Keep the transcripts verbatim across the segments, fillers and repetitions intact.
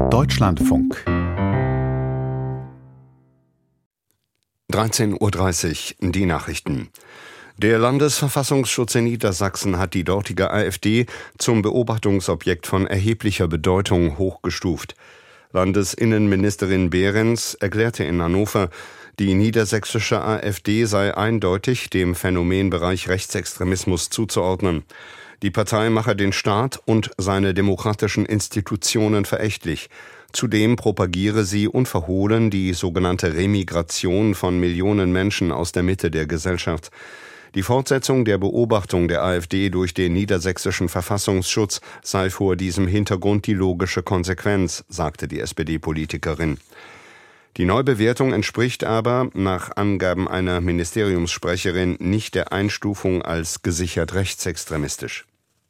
Deutschlandfunk. dreizehn Uhr dreißig, die Nachrichten. Der Landesverfassungsschutz in Niedersachsen hat die dortige AfD zum Beobachtungsobjekt von erheblicher Bedeutung hochgestuft. Landesinnenministerin Behrens erklärte in Hannover, die niedersächsische AfD sei eindeutig dem Phänomenbereich Rechtsextremismus zuzuordnen. Die Partei mache den Staat und seine demokratischen Institutionen verächtlich. Zudem propagiere sie unverhohlen die sogenannte Remigration von Millionen Menschen aus der Mitte der Gesellschaft. Die Fortsetzung der Beobachtung der AfD durch den niedersächsischen Verfassungsschutz sei vor diesem Hintergrund die logische Konsequenz, sagte die S P D-Politikerin. Die Neubewertung entspricht aber, nach Angaben einer Ministeriumssprecherin, nicht der Einstufung als gesichert rechtsextremistisch.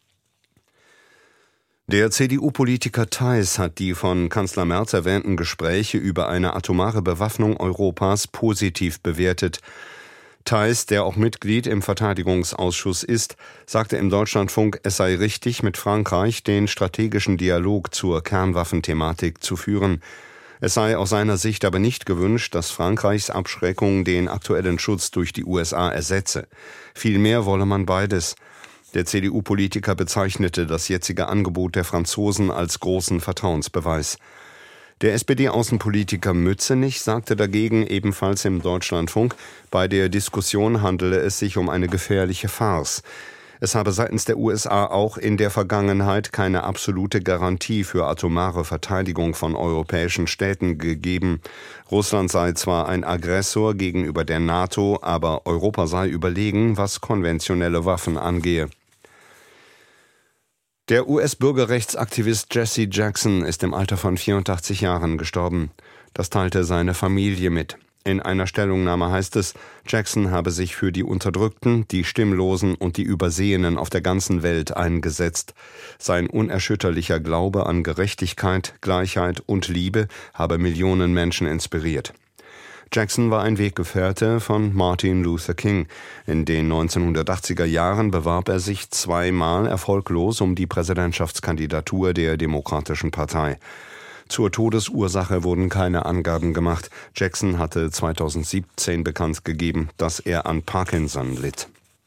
Der C D U-Politiker Theis hat die von Kanzler Merz erwähnten Gespräche über eine atomare Bewaffnung Europas positiv bewertet. Theis, der auch Mitglied im Verteidigungsausschuss ist, sagte im Deutschlandfunk, es sei richtig, mit Frankreich den strategischen Dialog zur Kernwaffenthematik zu führen. Es sei aus seiner Sicht aber nicht gewünscht, dass Frankreichs Abschreckung den aktuellen Schutz durch die U S A ersetze. Vielmehr wolle man beides. Der C D U-Politiker bezeichnete das jetzige Angebot der Franzosen als großen Vertrauensbeweis. Der S P D-Außenpolitiker Mützenich sagte dagegen ebenfalls im Deutschlandfunk, bei der Diskussion handele es sich um eine gefährliche Farce. Es habe seitens der U S A auch in der Vergangenheit keine absolute Garantie für atomare Verteidigung von europäischen Städten gegeben. Russland sei zwar ein Aggressor gegenüber der NATO, aber Europa sei überlegen, was konventionelle Waffen angehe. Der U S-Bürgerrechtsaktivist Jesse Jackson ist im Alter von vierundachtzig Jahren gestorben. Das teilte seine Familie mit. In einer Stellungnahme heißt es, Jackson habe sich für die Unterdrückten, die Stimmlosen und die Übersehenen auf der ganzen Welt eingesetzt. Sein unerschütterlicher Glaube an Gerechtigkeit, Gleichheit und Liebe habe Millionen Menschen inspiriert. Jackson war ein Weggefährte von Martin Luther King. In den neunzehnhundertachtziger Jahren bewarb er sich zweimal erfolglos um die Präsidentschaftskandidatur der Demokratischen Partei. Zur Todesursache wurden keine Angaben gemacht. Jackson hatte zweitausendsiebzehn bekannt gegeben, dass er an Parkinson litt.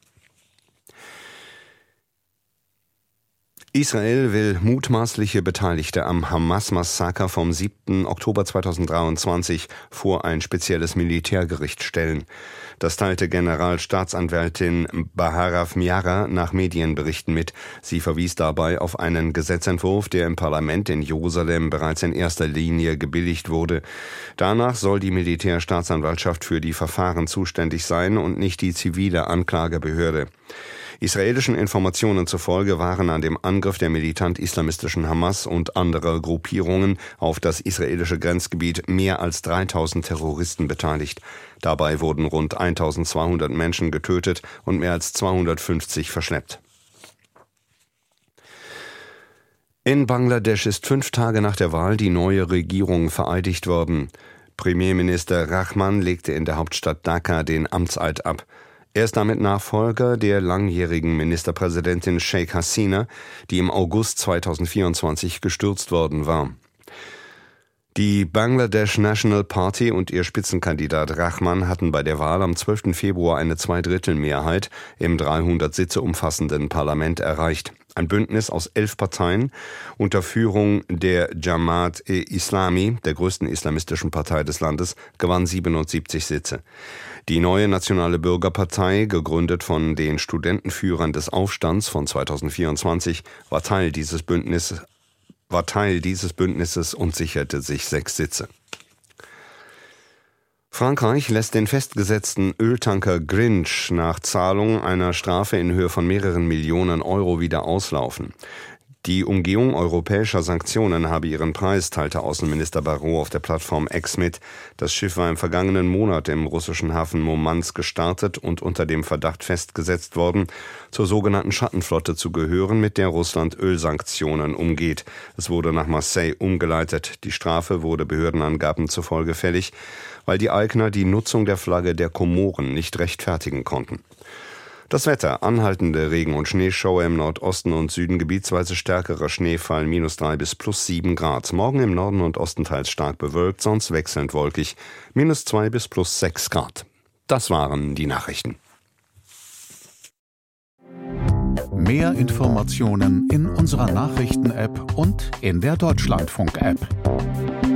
Israel will mutmaßliche Beteiligte am Hamas-Massaker vom siebten Oktober zweitausenddreiundzwanzig vor ein spezielles Militärgericht stellen. Das teilte Generalstaatsanwältin Baharaf Miara nach Medienberichten mit. Sie verwies dabei auf einen Gesetzentwurf, der im Parlament in Jerusalem bereits in erster Linie gebilligt wurde. Danach soll die Militärstaatsanwaltschaft für die Verfahren zuständig sein und nicht die zivile Anklagebehörde. Israelischen Informationen zufolge waren an dem Angriff der militant-islamistischen Hamas und anderer Gruppierungen auf das israelische Grenzgebiet mehr als dreitausend Terroristen beteiligt. Dabei wurden rund eintausendzweihundert Menschen getötet und mehr als zweihundertfünfzig verschleppt. In Bangladesch ist fünf Tage nach der Wahl die neue Regierung vereidigt worden. Premierminister Rahman legte in der Hauptstadt Dhaka den Amtseid ab. Er ist damit Nachfolger der langjährigen Ministerpräsidentin Sheikh Hasina, die im August zweitausendvierundzwanzig gestürzt worden war. Die Bangladesh National Party und ihr Spitzenkandidat Rahman hatten bei der Wahl am zwölften Februar eine Zweidrittelmehrheit im dreihundert Sitze umfassenden Parlament erreicht. Ein Bündnis aus elf Parteien unter Führung der Jamaat-e-Islami, der größten islamistischen Partei des Landes, gewann siebenundsiebzig Sitze. Die neue Nationale Bürgerpartei, gegründet von den Studentenführern des Aufstands von zweitausendvierundzwanzig, war Teil dieses Bündnisses, war Teil dieses Bündnisses und sicherte sich sechs Sitze. Frankreich lässt den festgesetzten Öltanker Grinch nach Zahlung einer Strafe in Höhe von mehreren Millionen Euro wieder auslaufen. Die Umgehung europäischer Sanktionen habe ihren Preis, teilte Außenminister Barrot auf der Plattform X mit. Das Schiff war im vergangenen Monat im russischen Hafen Murmansk gestartet und unter dem Verdacht festgesetzt worden, zur sogenannten Schattenflotte zu gehören, mit der Russland Ölsanktionen umgeht. Es wurde nach Marseille umgeleitet. Die Strafe wurde Behördenangaben zufolge fällig, weil die Eigner die Nutzung der Flagge der Komoren nicht rechtfertigen konnten. Das Wetter: anhaltende Regen- und Schneeschauer im Nordosten und Süden, gebietsweise stärkerer Schneefall, minus drei bis plus sieben Grad. Morgen im Norden und Osten teils stark bewölkt, sonst wechselnd wolkig, minus zwei bis plus sechs Grad. Das waren die Nachrichten. Mehr Informationen in unserer Nachrichten-App und in der Deutschlandfunk-App.